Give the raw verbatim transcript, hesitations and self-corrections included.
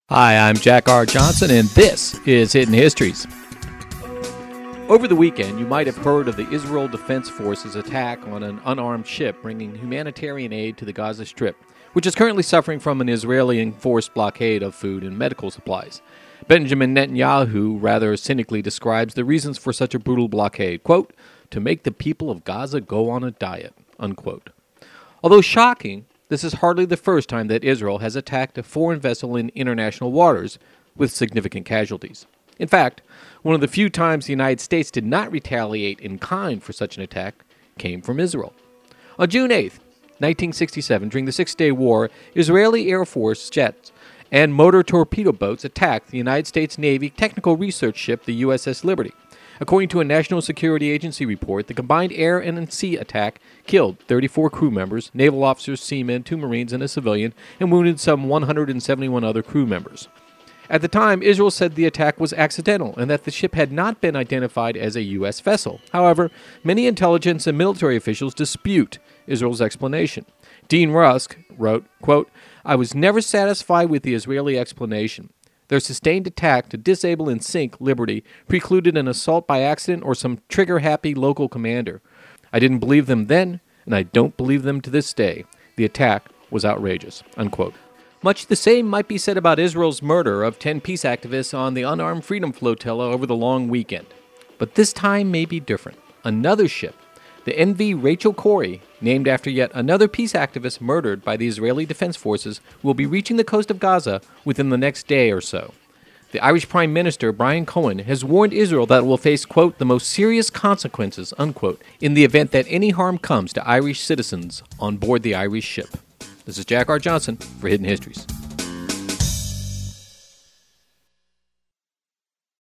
Hi, I'm Jack R. Johnson, and this is Hidden Histories. Over the weekend, you might have heard of the Israel Defense Forces attack on an unarmed ship bringing humanitarian aid to the Gaza Strip, which is currently suffering from an Israeli enforced blockade of food and medical supplies. Benjamin Netanyahu rather cynically describes the reasons for such a brutal blockade, quote, to make the people of Gaza go on a diet, unquote. Although shocking, this is hardly the first time that Israel has attacked a foreign vessel in international waters with significant casualties. In fact, one of the few times the United States did not retaliate in kind for such an attack came from Israel. On June eighth, nineteen sixty-seven, during the Six-Day War, Israeli Air Force jets and motor torpedo boats attacked the United States Navy technical research ship, the U S S Liberty. According to a National Security Agency report, the combined air and sea attack killed thirty-four crew members, naval officers, seamen, two Marines, and a civilian, and wounded some one hundred seventy-one other crew members. At the time, Israel said the attack was accidental and that the ship had not been identified as a U S vessel. However, many intelligence and military officials dispute Israel's explanation. Dean Rusk wrote, quote, I was never satisfied with the Israeli explanation. Their sustained attack to disable and sink Liberty precluded an assault by accident or some trigger-happy local commander. I didn't believe them then, and I don't believe them to this day. The attack was outrageous, unquote. Much the same might be said about Israel's murder of ten peace activists on the Unarmed Freedom Flotilla over the long weekend. But this time may be different. Another ship, the M V Rachel Corrie, named after yet another peace activist murdered by the Israeli Defense Forces, will be reaching the coast of Gaza within the next day or so. The Irish Prime Minister, Brian Cohen, has warned Israel that it will face, quote, the most serious consequences, unquote, in the event that any harm comes to Irish citizens on board the Irish ship. This is Jack R. Johnson for Hidden Histories.